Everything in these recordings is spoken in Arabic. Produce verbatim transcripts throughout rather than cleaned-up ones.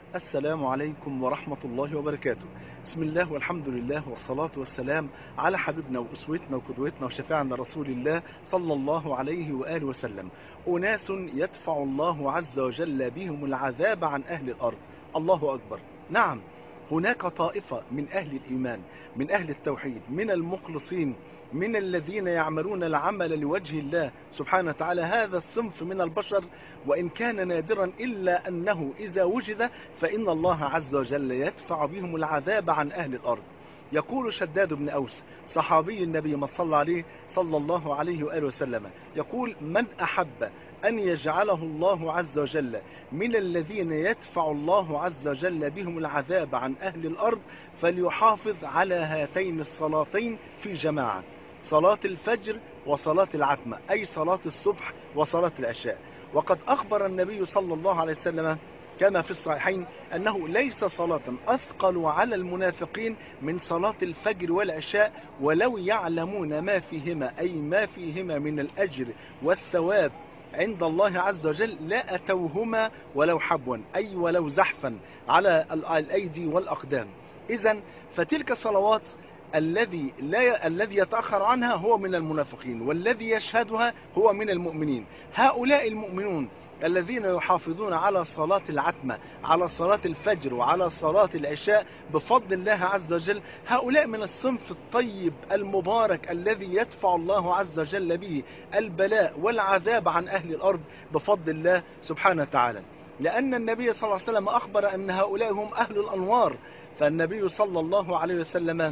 السلام عليكم ورحمة الله وبركاته. بسم الله والحمد لله والصلاة والسلام على حبيبنا وأسوتنا وقدوتنا وشفيعنا رسول الله صلى الله عليه وآله وسلم. أناس يدفع الله عز وجل بهم العذاب عن أهل الأرض. الله أكبر. نعم، هناك طائفة من أهل الإيمان، من أهل التوحيد، من المخلصين، من الذين يعملون العمل لوجه الله سبحانه وتعالى. هذا الصنف من البشر وإن كان نادرا إلا أنه إذا وجد فإن الله عز وجل يدفع بهم العذاب عن أهل الأرض. يقول شداد بن أوس صحابي النبي ما صلى عليه صلى الله عليه وآله وسلم، يقول: من أحب أن يجعله الله عز وجل من الذين يدفع الله عز وجل بهم العذاب عن أهل الأرض فليحافظ على هاتين الصلاتين في جماعة، صلاة الفجر وصلاة العتمة، أي صلاة الصبح وصلاة العشاء. وقد أخبر النبي صلى الله عليه وسلم كما في الصحيحين أنه ليس صلاة أثقل على المنافقين من صلاة الفجر والعشاء، ولو يعلمون ما فيهما، أي ما فيهما من الأجر والثواب عند الله عز وجل لا أتوهما ولو حبوا، أي ولو زحفا على الأيدي والأقدام. إذن فتلك الصلوات الذي لا الذي يتأخر عنها هو من المنافقين، والذي يشهدها هو من المؤمنين. هؤلاء المؤمنون الذين يحافظون على صلاة العتمة، على صلاة الفجر، وعلى صلاة العشاء بفضل الله عز وجل، هؤلاء من الصنف الطيب المبارك الذي يدفع الله عز وجل به البلاء والعذاب عن أهل الأرض بفضل الله سبحانه وتعالى. لأن النبي صلى الله عليه وسلم أخبر أن هؤلاء هم أهل الأنوار، فالنبي صلى الله عليه وسلم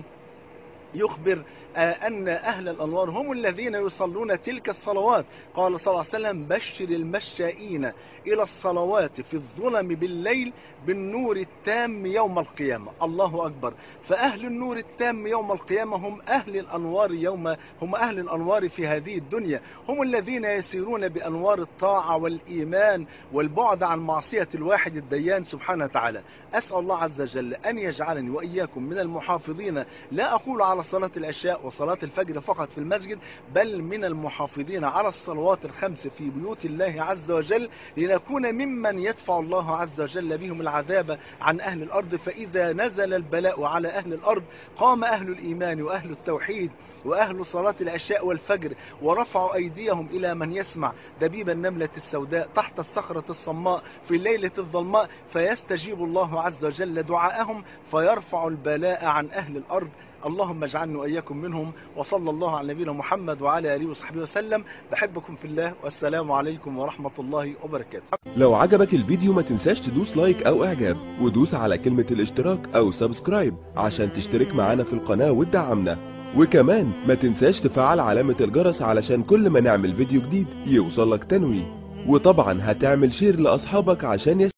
يخبر أن أهل الأنوار هم الذين يصلون تلك الصلوات. قال صلى الله عليه وسلم: بشر المشائين إلى الصلوات في الظلم بالليل بالنور التام يوم القيامة. الله أكبر. فأهل النور التام يوم القيامة هم أهل الأنوار يوم هم أهل الأنوار في هذه الدنيا، هم الذين يسيرون بأنوار الطاعة والإيمان والبعد عن معصية الواحد الديان سبحانه وتعالى. أسأل الله عز وجل أن يجعلني وإياكم من المحافظين، لا أقول على صلاة العشاء وصلاة الفجر فقط في المسجد، بل من المحافظين على الصلوات الخمس في بيوت الله عز وجل، لنكون ممن يدفع الله عز وجل بهم العذاب عن أهل الأرض. فإذا نزل البلاء على أهل الأرض قام أهل الإيمان وأهل التوحيد وأهل صلاة العشاء والفجر ورفعوا أيديهم إلى من يسمع دبيب النملة السوداء تحت الصخرة الصماء في الليلة الظلماء، فيستجيب الله عز وجل دعاءهم فيرفع البلاء عن أهل الأرض. اللهم اجعلني وإياكم منهم، وصلى الله على نبينا محمد وعلى آله وصحبه وسلم. بحبكم في الله، والسلام عليكم ورحمة الله وبركاته. لو عجبك الفيديو ما تنساش تدوس لايك او اعجاب، ودوس على كلمة الاشتراك او سبسكرايب عشان تشترك معانا في القناة وتدعمنا، وكمان ما تنساش تفعل علامة الجرس علشان كل ما نعمل فيديو جديد يوصلك تنويه، وطبعا هتعمل شير لأصحابك عشان